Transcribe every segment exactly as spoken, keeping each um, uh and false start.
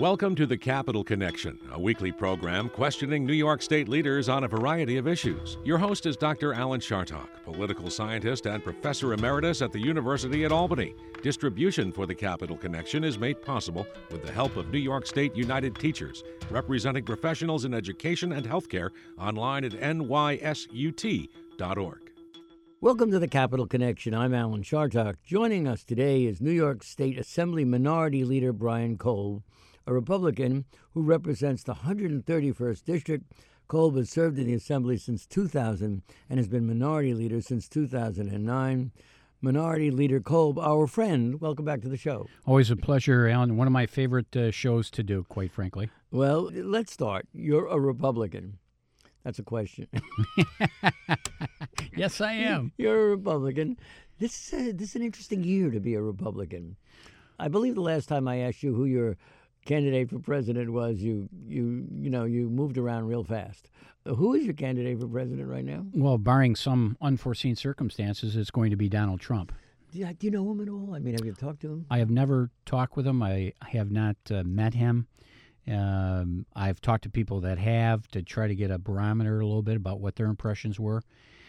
Welcome to the Capital Connection, a weekly program questioning New York State leaders on a variety of issues. Your host is Doctor Alan Chartock, political scientist and professor emeritus at the University at Albany. Distribution for the Capital Connection is made possible with the help of New York State United Teachers, representing professionals in education and healthcare, online at N Y S U T dot org. Welcome to the Capital Connection. I'm Alan Chartock. Joining us today is New York State Assembly Minority Leader Brian Kolb, a Republican who represents the one hundred thirty-first District. Kolb has served in the Assembly since two thousand and has been Minority Leader since two thousand nine. Minority Leader Kolb, our friend, welcome back to the show. Always a pleasure, Alan. One of my favorite uh, shows to do, quite frankly. Well, let's start. You're a Republican. That's a question. Yes, I am. You're a Republican. This is, a, this is an interesting year to be a Republican. I believe the last time I asked you who your candidate for president was, you you you know you moved around real fast. Who is your candidate for president right now? Well, barring some unforeseen circumstances, it's going to be Donald Trump. Do you, do you know him at all? I mean, have you talked to him? I have never talked with him. I have not uh, met him. Um, I've talked to people that have to try to get a barometer a little bit about what their impressions were,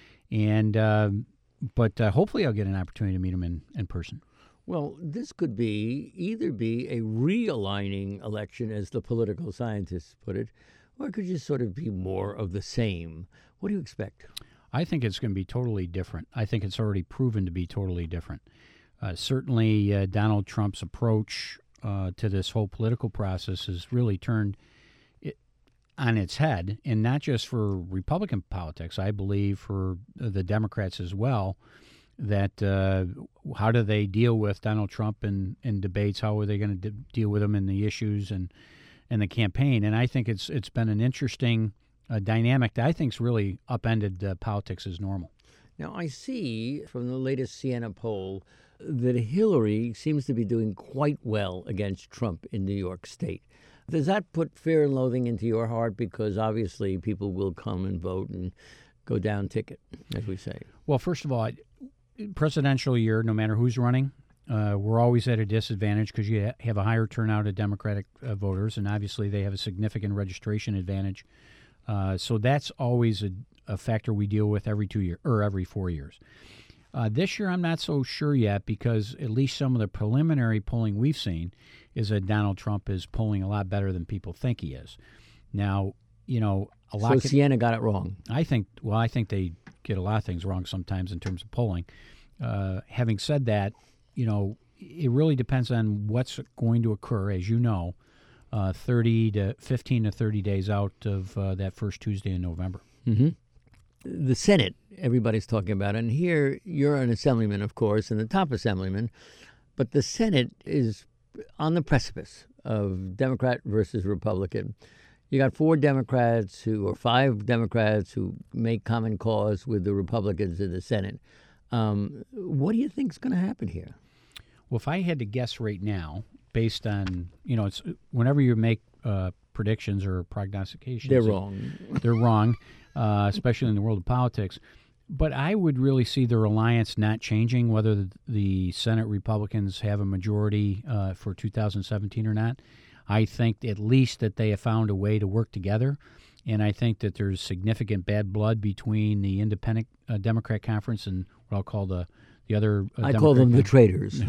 and uh, but uh, hopefully I'll get an opportunity to meet him in, in person. Well, this could be either be a realigning election, as the political scientists put it, or it could just sort of be more of the same. What do you expect? I think it's going to be totally different. I think it's already proven to be totally different. Uh, certainly, uh, Donald Trump's approach uh, to this whole political process has really turned it on its head, and not just for Republican politics, I believe for the Democrats as well. That uh, how do they deal with Donald Trump in, in debates? How are they going to de- deal with him in the issues and and the campaign? And I think it's it's been an interesting uh, dynamic that I think's really upended uh, politics as normal. Now, I see from the latest Siena poll that Hillary seems to be doing quite well against Trump in New York State. Does that put fear and loathing into your heart? Because obviously people will come and vote and go down ticket, as we say. Well, first of all, I, presidential year, no matter who's running, uh, we're always at a disadvantage because you ha- have a higher turnout of Democratic uh, voters, and obviously they have a significant registration advantage. Uh, so that's always a, a factor we deal with every two years or every four years. Uh, this year, I'm not so sure yet because at least some of the preliminary polling we've seen is that Donald Trump is polling a lot better than people think he is. Now, you know, a lot. So could, Siena got it wrong. I think. Well, I think they get a lot of things wrong sometimes in terms of polling. Uh, having said that, you know, it really depends on what's going to occur, as you know, uh, thirty to fifteen to thirty days out of uh, that first Tuesday in November. Mm-hmm. The Senate, everybody's talking about it. And here you're an assemblyman, of course, and the top assemblyman. But the Senate is on the precipice of Democrat versus Republican. You got four Democrats who, or five Democrats who make common cause with the Republicans in the Senate. Um, what do you think is going to happen here? Well, if I had to guess right now, based on, you know, it's whenever you make uh, predictions or prognostications, they're wrong. They're wrong, uh, especially in the world of politics. But I would really see their alliance not changing, whether the, the Senate Republicans have a majority uh, for two thousand seventeen or not. I think at least that they have found a way to work together, and I think that there's significant bad blood between the Independent uh, Democrat Conference and what I'll call the the other. Uh, I Democrat call them Con- the traitors.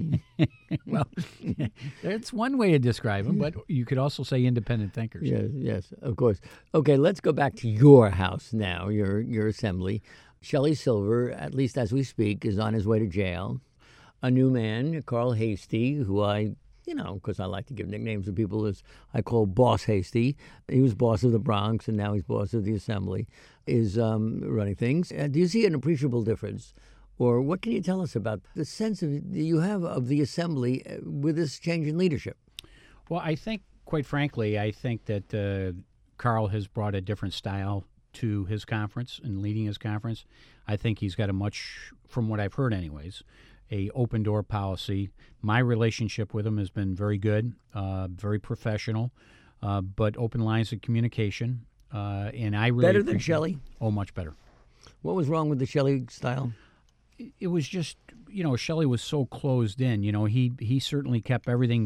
Well, that's one way to describe them, but you could also say independent thinkers. Yes, yes, of course. Okay, let's go back to your house now, your your assembly. Shelley Silver, at least as we speak, is on his way to jail. A new man, Carl Hastie, who I, you know, because I like to give nicknames to people, as I call Boss Hastie. He was boss of the Bronx, and now he's boss of the Assembly, is um, running things. Uh, do you see an appreciable difference? Or what can you tell us about the sense of, that you have of the Assembly with this change in leadership? Well, I think, quite frankly, I think that uh, Carl has brought a different style to his conference and leading his conference. I think he's got a much, from what I've heard anyways, a open door policy. My relationship with him has been very good, uh, very professional, uh, but open lines of communication. Uh, and I really better than Shelley? Oh, much better. What was wrong with the Shelley style? It was just, you know, Shelley was so closed in. You know, he he certainly kept everything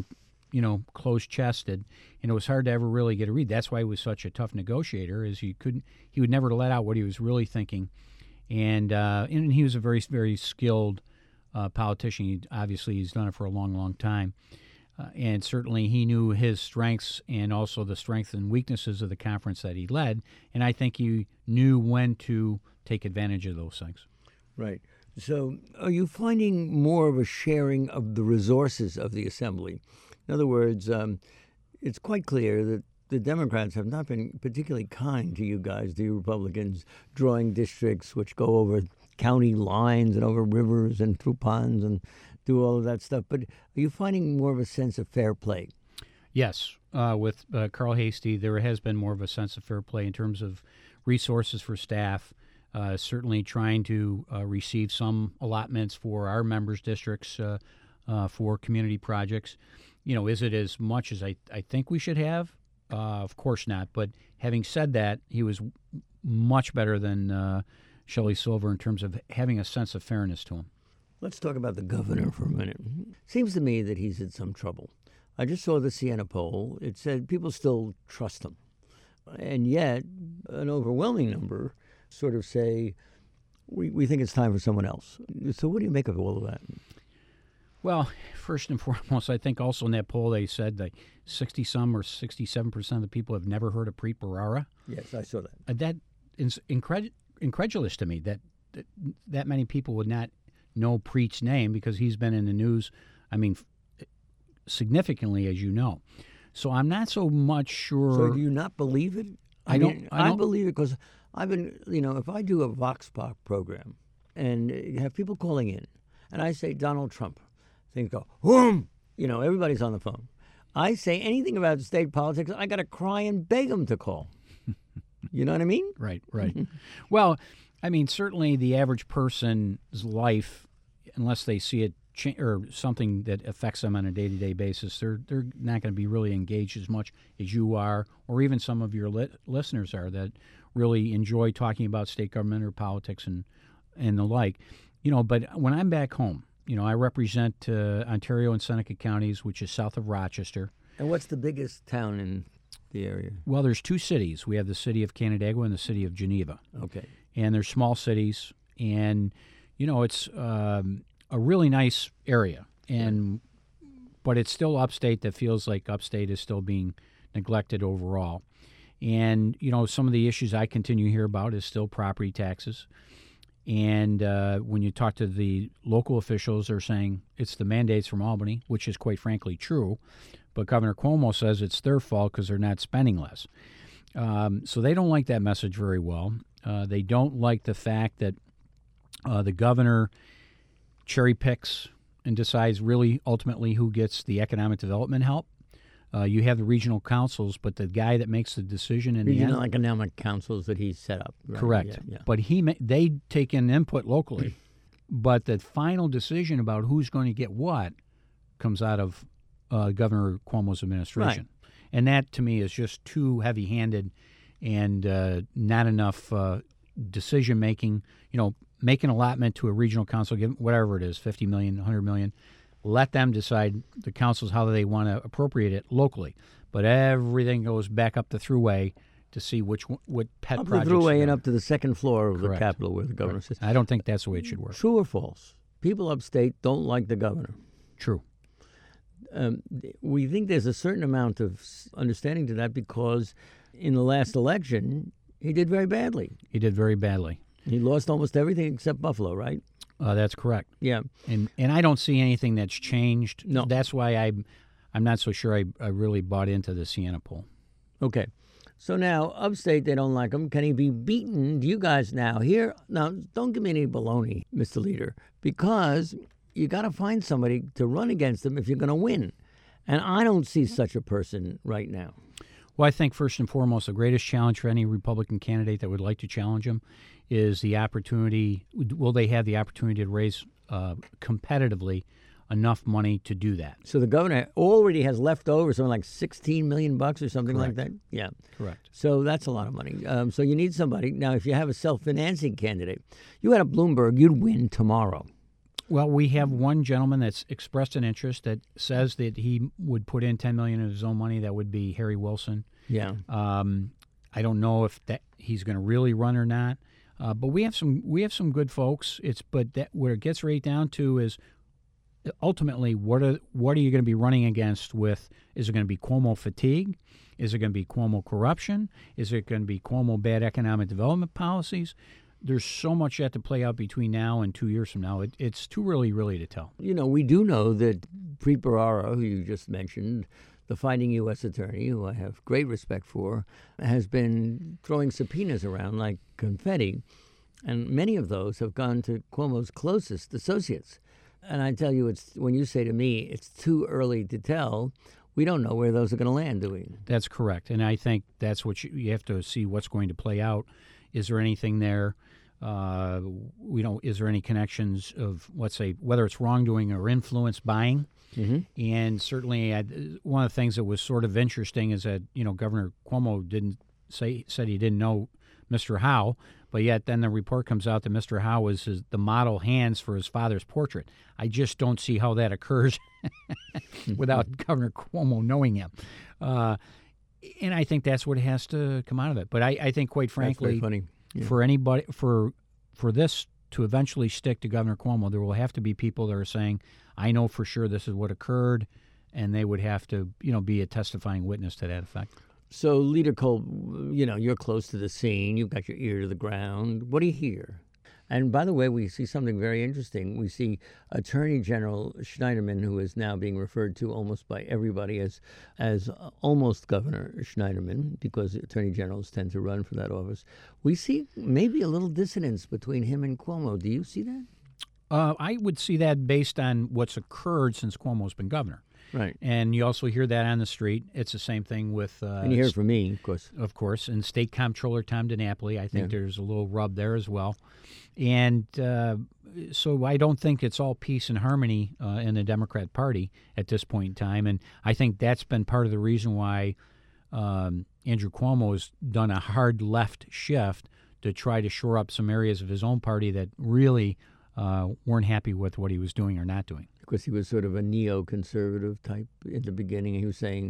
you know, close-chested, and it was hard to ever really get a read. That's why he was such a tough negotiator, is he couldn't, he would never let out what he was really thinking, and uh, and he was a very, very skilled uh, politician. He, obviously, he's done it for a long, long time, uh, and certainly he knew his strengths and also the strengths and weaknesses of the conference that he led, and I think he knew when to take advantage of those things. Right. So are you finding more of a sharing of the resources of the Assembly? In other words, um, it's quite clear that the Democrats have not been particularly kind to you guys, the Republicans, drawing districts which go over county lines and over rivers and through ponds and do all of that stuff. But are you finding more of a sense of fair play? Yes. Uh, with uh, Carl Heastie, there has been more of a sense of fair play in terms of resources for staff. Uh, certainly trying to uh, receive some allotments for our members' districts uh, uh, for community projects. You know, is it as much as I, I think we should have? Uh, of course not. But having said that, he was much better than uh, Shelley Silver in terms of having a sense of fairness to him. Let's talk about the governor for a minute. Seems to me that he's in some trouble. I just saw the Siena poll. It said people still trust him. And yet, an overwhelming number sort of say, we, we think it's time for someone else. So what do you make of all of that? Well, first and foremost, I think also in that poll they said that sixty-some or sixty-seven percent of the people have never heard of Preet Bharara. Yes, I saw that. Uh, that is incred- incredulous to me, that, that that many people would not know Preet's name, because he's been in the news, I mean, f- significantly, as you know. So I'm not so much sure. So do you not believe it? I, I mean, don't. I, don't, I believe it because I've been, you know, if I do a Vox Pop program and you have people calling in and I say Donald Trump, things go, whoom, you know, everybody's on the phone. I say anything about state politics, I got to cry and beg them to call. You know what I mean? Right, right. Well, I mean, certainly the average person's life, unless they see it cha- or something that affects them on a day-to-day basis, they're they're not going to be really engaged as much as you are, or even some of your li- listeners are that really enjoy talking about state government or politics and and the like. You know, but when I'm back home, you know, I represent uh, Ontario and Seneca counties, which is south of Rochester. And what's the biggest town in the area? Well, there's two cities. We have the city of Canandaigua and the city of Geneva. Okay. And they're small cities, and, you know, it's um, a really nice area. And but it's still upstate that feels like upstate is still being neglected overall. And, you know, some of the issues I continue to hear about is still property taxes. And uh, when you talk to the local officials, they're saying it's the mandates from Albany, which is quite frankly true. But Governor Cuomo says it's their fault because they're not spending less. Um, so they don't like that message very well. Uh, they don't like the fact that uh, the governor cherry picks and decides really ultimately who gets the economic development help. Uh, you have the regional councils, but the guy that makes the decision in Regional the end, economic councils that he set up. Right? correct. Yeah, yeah. But he ma- they take in input locally, but the final decision about who's going to get what comes out of uh, Governor Cuomo's administration, Right. And that to me is just too heavy-handed and uh, not enough uh, decision making. You know, make an allotment to a regional council, give whatever it is, fifty million, one hundred million. Let them decide, the councils, how they want to appropriate it locally. But everything goes back up the thruway to see which what pet Up the projects. thruway are and there. up to the second floor of Correct. the Capitol where the governor sits. I don't think that's the way it should work. True or false? People upstate don't like the governor. True. Um, we think there's a certain amount of s- understanding to that because in the last election, he did very badly. He did very badly. He lost almost everything except Buffalo, right? Uh, that's correct. Yeah. And and I don't see anything that's changed. No. That's why I, I'm not so sure I, I really bought into the Siena poll. Okay. So now, upstate, they don't like him. Can he be beaten? Do you guys now here? Now, don't give me any baloney, Mister Leader, because you got to find somebody to run against him if you're going to win. And I don't see such a person right now. Well, I think first and foremost, the greatest challenge for any Republican candidate that would like to challenge him is the opportunity. Will they have the opportunity to raise uh, competitively enough money to do that? So the governor already has left over something like sixteen million bucks or something like Correct. that. Yeah. Correct. So that's a lot of money. Um, so you need somebody. Now, if you have a self-financing candidate, you had a Bloomberg, you'd win tomorrow. Well, we have one gentleman that's expressed an interest that says that he would put in ten million dollars of his own money. That would be Harry Wilson. Yeah. Um, I don't know if that he's going to really run or not. Uh, but we have some we have some good folks. It's but that what it gets right down to is ultimately what are what are you going to be running against with? Is it going to be Cuomo fatigue? Is it going to be Cuomo corruption? Is it going to be Cuomo bad economic development policies? There's so much yet to play out between now and two years from now. It, it's too early, really, to tell. You know, we do know that Preet Bharara, who you just mentioned, the fighting U S attorney, who I have great respect for, has been throwing subpoenas around like confetti, and many of those have gone to Cuomo's closest associates. And I tell you, it's when you say to me, it's too early to tell, we don't know where those are going to land, do we? That's correct. And I think that's what you, you have to see what's going to play out. Is there anything there? Uh, you know, is there any connections of, let's say, whether it's wrongdoing or influence buying? Mm-hmm. And certainly, I, one of the things that was sort of interesting is that you know Governor Cuomo didn't say said he didn't know Mister Howe, but yet then the report comes out that Mister Howe was his, the model hands for his father's portrait. I just don't see how that occurs without Governor Cuomo knowing him. Uh, and I think that's what has to come out of it. But I, I think, quite frankly, That's very funny. Yeah. for anybody for for this to eventually stick to Governor Cuomo, there will have to be people that are saying, "I know for sure this is what occurred," and they would have to, you know, be a testifying witness to that effect. So, Leader Cole, you know, you're close to the scene. You've got your ear to the ground. What do you hear? And by the way, we see something very interesting. We see Attorney General Schneiderman, who is now being referred to almost by everybody as as almost Governor Schneiderman, because attorney generals tend to run for that office. We see maybe a little dissonance between him and Cuomo. Do you see that? Uh, I would see that based on what's occurred since Cuomo's been governor. Right. And you also hear that on the street. It's the same thing with... Uh, and you hear it from me, of course. Of course. And State Comptroller Tom DiNapoli, I think Yeah. there's a little rub there as well. And uh, so I don't think it's all peace and harmony uh, in the Democrat Party at this point in time. And I think that's been part of the reason why um, Andrew Cuomo has done a hard left shift to try to shore up some areas of his own party that really uh, weren't happy with what he was doing or not doing. Because he was sort of a neoconservative type in the beginning. He was saying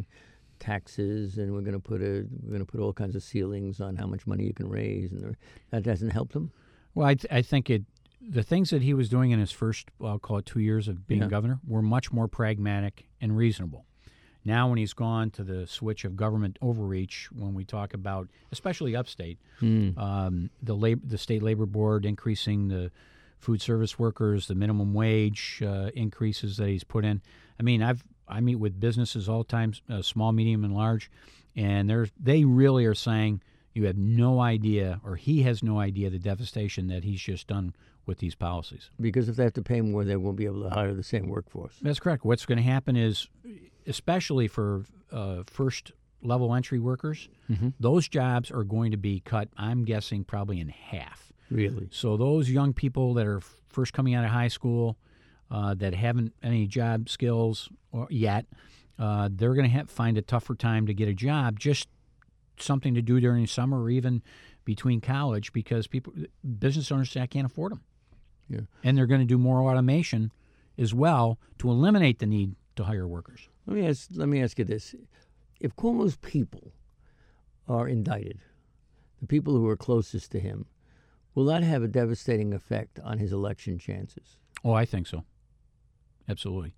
taxes, and we're going to put a we're going to put all kinds of ceilings on how much money you can raise, and there, that hasn't helped him. Well, I, th- I think it the things that he was doing in his first, well, I'll call it two years of being Yeah. governor, were much more pragmatic and reasonable. Now, when he's gone to the switch of government overreach, when we talk about, especially upstate, Mm. um, the lab- the state labor board increasing the food service workers, the minimum wage uh, increases that he's put in. I mean, I've I meet with businesses all the time, uh, small, medium, and large, and they're they really are saying you have no idea, or he has no idea, the devastation that he's just done with these policies. Because if they have to pay more, they won't be able to hire the same workforce. That's correct. What's going to happen is, especially for uh, first level entry workers, Mm-hmm. those jobs are going to be cut, I'm guessing, probably in half. Really? So those young people that are first coming out of high school, uh, that haven't any job skills or yet, uh, they're going to have find a tougher time to get a job, just something to do during the summer or even between college, because people, business owners say, I can't afford them. Yeah. And they're going to do more automation as well to eliminate the need to hire workers. Let me ask. Let me ask you this: if Cuomo's people are indicted, the people who are closest to him, will that have a devastating effect on his election chances? Oh, I think so. Absolutely.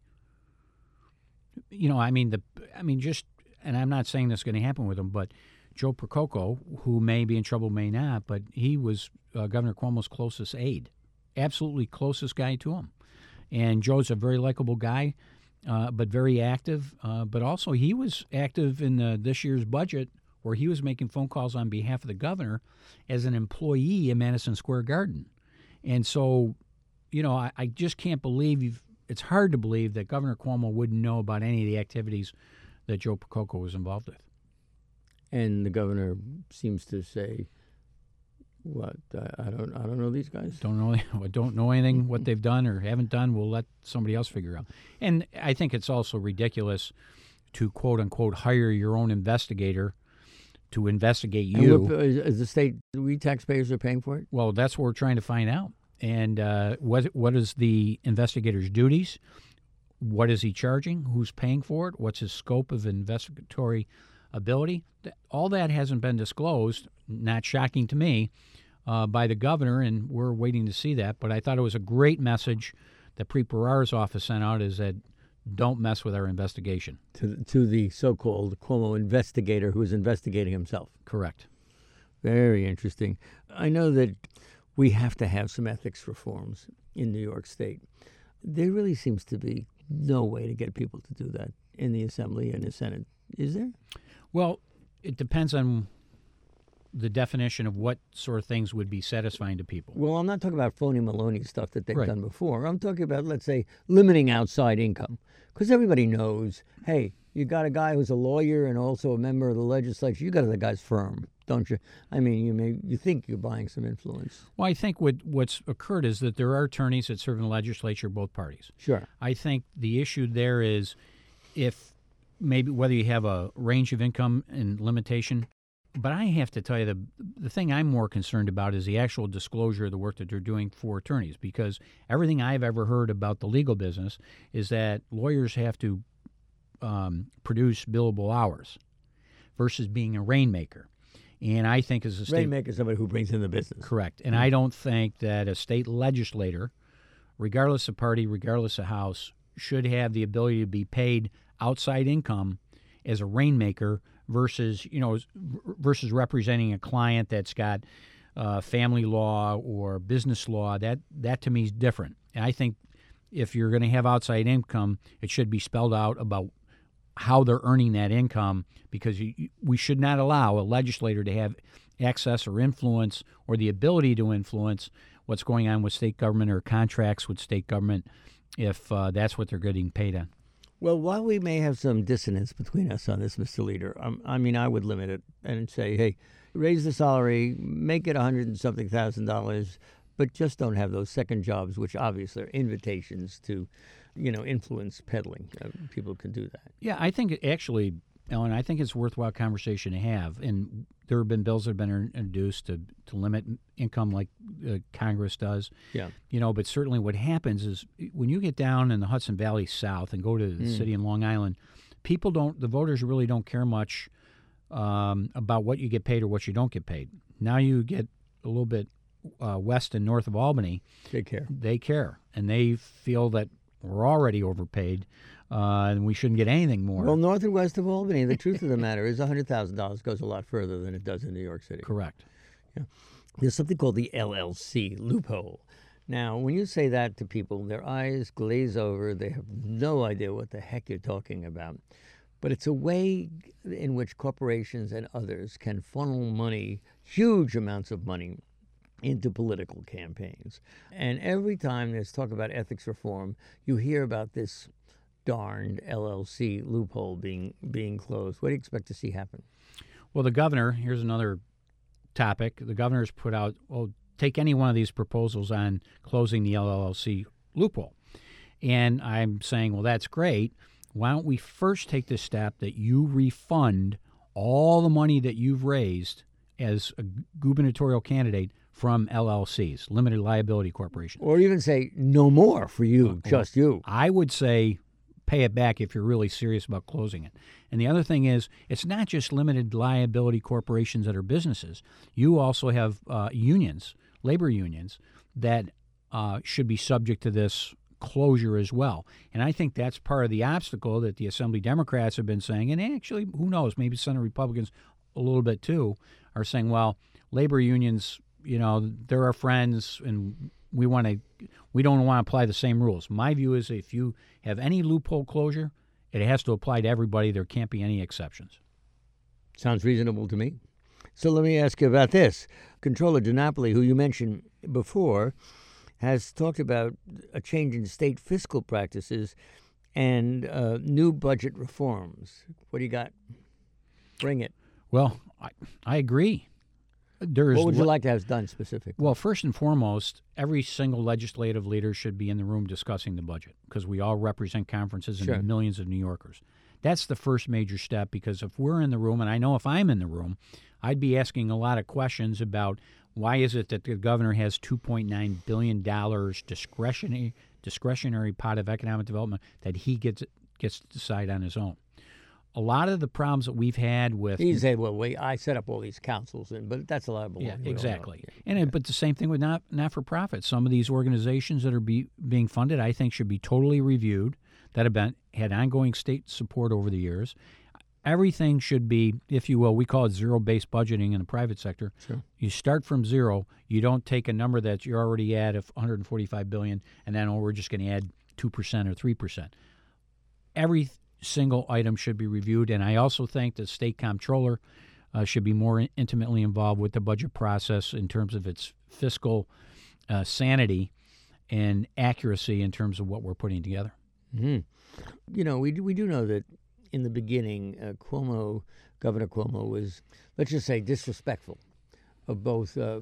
You know, I mean, the, I mean, just, and I'm not saying this is going to happen with him, but Joe Prococo, who may be in trouble, may not, but he was uh, Governor Cuomo's closest aide, absolutely closest guy to him. And Joe's a very likable guy, uh, but very active. Uh, but also, he was active in the, this year's budget, where he was making phone calls on behalf of the governor as an employee in Madison Square Garden. And so, you know, I, I just can't believe you've, it's hard to believe that Governor Cuomo wouldn't know about any of the activities that Joe Prococo was involved with. And the governor seems to say, "What? I, I don't. I don't know these guys." Don't know. Don't know anything what they've done or haven't done. We'll let somebody else figure out. And I think it's also ridiculous to quote unquote hire your own investigator to investigate And you. we're- is, is the state, we taxpayers are paying for it? Well, that's what we're trying to find out. And uh, what what is the investigator's duties? What is he charging? Who's paying for it? What's his scope of investigatory ability? All that hasn't been disclosed, not shocking to me, uh, by the governor, and we're waiting to see that. But I thought it was a great message that Preet Bharara's office sent out, is that don't mess with our investigation. To, to the so-called Cuomo investigator who is investigating himself. Correct. Very interesting. I know that we have to have some ethics reforms in New York State. There really seems to be no way to get people to do that in the Assembly and the Senate. Is there? Well, it depends on the definition of what sort of things would be satisfying to people. Well, I'm not talking about phony Maloney stuff that they've Right. done before. I'm talking about, let's say, limiting outside income. Because everybody knows, hey, you got a guy who's a lawyer and also a member of the legislature. You got the guy's firm, don't you? I mean, you may you think you're buying some influence. Well, I think what what's occurred is that there are attorneys that serve in the legislature, both parties. Sure. I think the issue there is if maybe whether you have a range of income and limitation. But I have to tell you, the the thing I'm more concerned about is the actual disclosure of the work that they're doing for attorneys, because everything I've ever heard about the legal business is that lawyers have to um, produce billable hours versus being a rainmaker. And I think as a state... Rainmaker is somebody who brings in the business. Correct. And I don't think that a state legislator, regardless of party, regardless of house, should have the ability to be paid outside income as a rainmaker versus, you know, versus representing a client that's got uh, family law or business law. That, that to me is different. And I think if you're going to have outside income, it should be spelled out about how they're earning that income, because you, we should not allow a legislator to have access or influence or the ability to influence what's going on with state government or contracts with state government if uh, that's what they're getting paid on. Well, while we may have some dissonance between us on this, Mister Leader, um, I mean, I would limit it and say, hey, raise the salary, make it a hundred and something thousand dollars, but just don't have those second jobs, which obviously are invitations to, you know, influence peddling. Uh, people can do that. Yeah, I think it actually, Ellen, I think it's a worthwhile conversation to have. And there have been bills that have been introduced to, to limit income like uh, Congress does. Yeah. You know, but certainly what happens is when you get down in the Hudson Valley South and go to the mm. city in Long Island, people don't, the voters really don't care much um, about what you get paid or what you don't get paid. Now you get a little bit uh, west and north of Albany. They care. They care. And they feel that we're already overpaid, uh, and we shouldn't get anything more. Well, north and west of Albany, the truth of the matter is one hundred thousand dollars goes a lot further than it does in New York City. Correct. Yeah. There's something called the L L C loophole. Now, when you say that to people, their eyes glaze over. They have no idea what the heck you're talking about. But it's a way in which corporations and others can funnel money, huge amounts of money, into political campaigns. And every time there's talk about ethics reform, you hear about this darned L L C loophole being being closed. What do you expect to see happen? Well, the governor, here's another topic. The governor's put out, well, take any one of these proposals on closing the L L C loophole. And I'm saying, well, that's great. Why don't we first take the step that you refund all the money that you've raised as a gubernatorial candidate from L L Cs, limited liability corporations. Or even say no more for you, uh, just you. I would say pay it back if you're really serious about closing it. And the other thing is, it's not just limited liability corporations that are businesses. You also have uh, unions, labor unions, that uh, should be subject to this closure as well. And I think that's part of the obstacle that the Assembly Democrats have been saying, and actually, who knows, maybe Senate Republicans a little bit too, are saying, well, labor unions, you know, they're our friends, and we want to, we don't want to apply the same rules. My view is if you have any loophole closure, it has to apply to everybody. There can't be any exceptions. Sounds reasonable to me. So let me ask you about this. Controller DiNapoli, who you mentioned before, has talked about a change in state fiscal practices and uh, new budget reforms. What do you got? Bring it. Well, I, I agree. There's what would you le- like to have done specifically? Well, first and foremost, every single legislative leader should be in the room discussing the budget, because we all represent conferences and Sure. millions of New Yorkers. That's the first major step, because if we're in the room, and I know if I'm in the room, I'd be asking a lot of questions about Why is it that the governor has two point nine billion dollars discretionary discretionary pot of economic development that he gets gets to decide on his own? A lot of the problems that we've had with you say, well, wait, I set up all these councils, and but that's a lot of yeah, baloney. exactly. Yeah. And it, but the same thing with not not for profit. Some of these organizations that are be, being funded, I think, should be totally reviewed. That have been had ongoing state support over the years. Everything should be, if you will, we call it zero-based budgeting in the private sector. Sure. You start from zero. You don't take a number that you're already at of one hundred forty-five billion dollars, and then, oh, we're just going to add two percent or three percent. Every single item should be reviewed, and I also think the state comptroller uh, should be more in- intimately involved with the budget process in terms of its fiscal uh, sanity and accuracy in terms of what we're putting together. Mm-hmm. You know, we do, we do know that in the beginning, uh, Cuomo, Governor Cuomo, was, let's just say, disrespectful of both uh,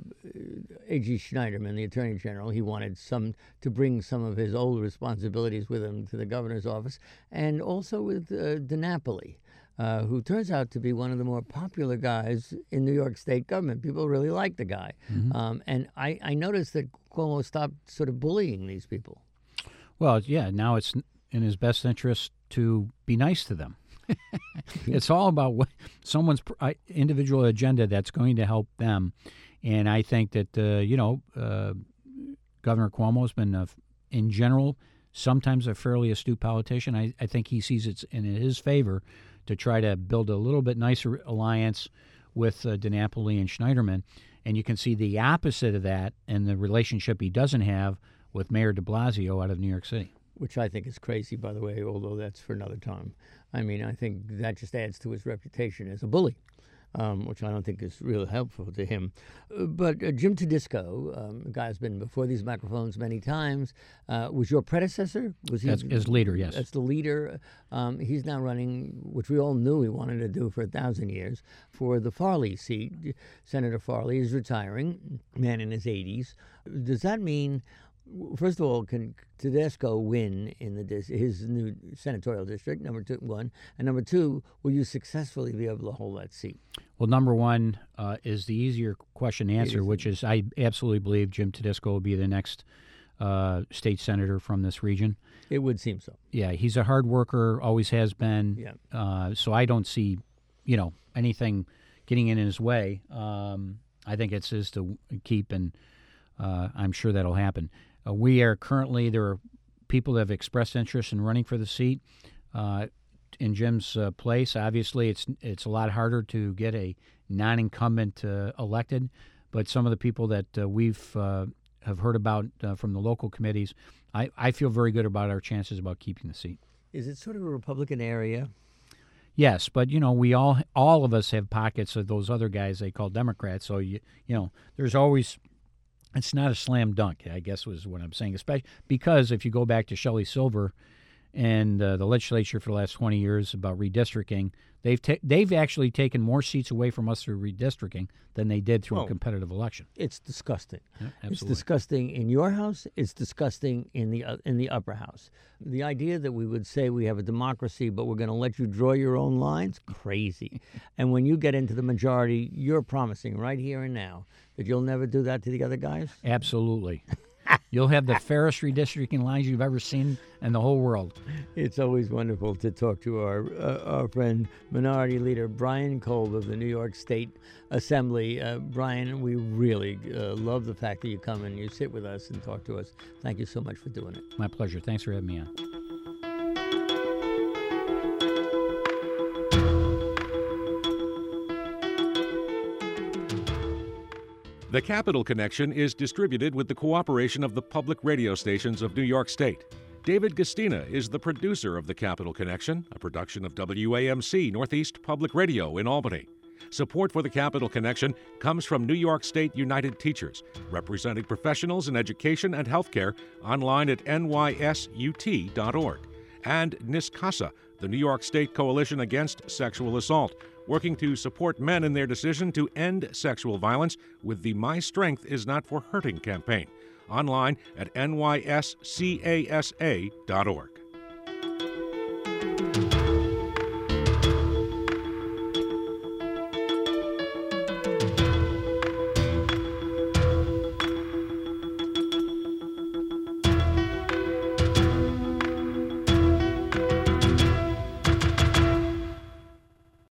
A G Schneiderman, the Attorney General. He wanted some to bring some of his old responsibilities with him to the governor's office, and also with uh, DiNapoli, uh, who turns out to be one of the more popular guys in New York State government. People really like the guy. Mm-hmm. Um, and I, I noticed that Cuomo stopped sort of bullying these people. Well, yeah, now it's in his best interest to be nice to them. It's all about what someone's individual agenda that's going to help them. And I think that, uh, you know, uh, Governor Cuomo has been, uh, in general, sometimes a fairly astute politician. I, I think he sees it in his favor to try to build a little bit nicer alliance with uh, DiNapoli and Schneiderman. And you can see the opposite of that in the relationship he doesn't have with Mayor de Blasio out of New York City. Which I think is crazy, by the way, although that's for another time. I mean, I think that just adds to his reputation as a bully, um, which I don't think is really helpful to him. Uh, but uh, Jim Tedisco, um, a guy who's been before these microphones many times, uh, was your predecessor? Was he as, as leader? Yes, as the leader. Um, he's now running, which we all knew he wanted to do for a thousand years, for the Farley seat. Senator Farley is retiring, man in his eighties. Does that mean? First of all, can Tedesco win in the dis- his new senatorial district? Number two, one, and number two, will you successfully be able to hold that seat? Well, number one uh, is the easier question to answer, which is I absolutely believe Jim Tedesco will be the next uh, state senator from this region. It would seem so. Yeah, he's a hard worker, always has been. Yeah. Uh, so I don't see, you know, anything getting in his way. Um, I think it's his to keep, and uh, I'm sure that'll happen. Uh, we are currently, there are people that have expressed interest in running for the seat uh, in Jim's uh, place. Obviously, it's it's a lot harder to get a non-incumbent uh, elected, but some of the people that uh, we've uh, have heard about uh, from the local committees, I, I feel very good about our chances about keeping the seat. Is it sort of a Republican area? Yes, but you know, we all all of us have pockets of those other guys they call Democrats. So you you know, there's always. It's not a slam dunk, I guess was what I'm saying, especially because if you go back to Shelley Silver and uh, the legislature for the last twenty years about redistricting, they've ta- they've actually taken more seats away from us through redistricting than they did through oh, a competitive election. It's disgusting. Yeah, it's disgusting in your house. It's disgusting in the uh, in the upper house. The idea that we would say we have a democracy, but we're going to let you draw your own lines, crazy. And when you get into the majority, you're promising right here and now that you'll never do that to the other guys? Absolutely. You'll have the fairest redistricting lines you've ever seen in the whole world. It's always wonderful to talk to our uh, our friend, Minority Leader Brian Kolb of the New York State Assembly. Uh, Brian, we really uh, love the fact that you come and you sit with us and talk to us. Thank you so much for doing it. My pleasure. Thanks for having me on. The Capital Connection is distributed with the cooperation of the public radio stations of New York State. David Gastina is the producer of The Capital Connection, a production of W A M C Northeast Public Radio in Albany. Support for The Capital Connection comes from New York State United Teachers, representing professionals in education and healthcare online at N Y S U T dot org, and NISCASA, the New York State Coalition Against Sexual Assault, working to support men in their decision to end sexual violence with the My Strength Is Not for Hurting campaign, online at N Y S C A S A dot org.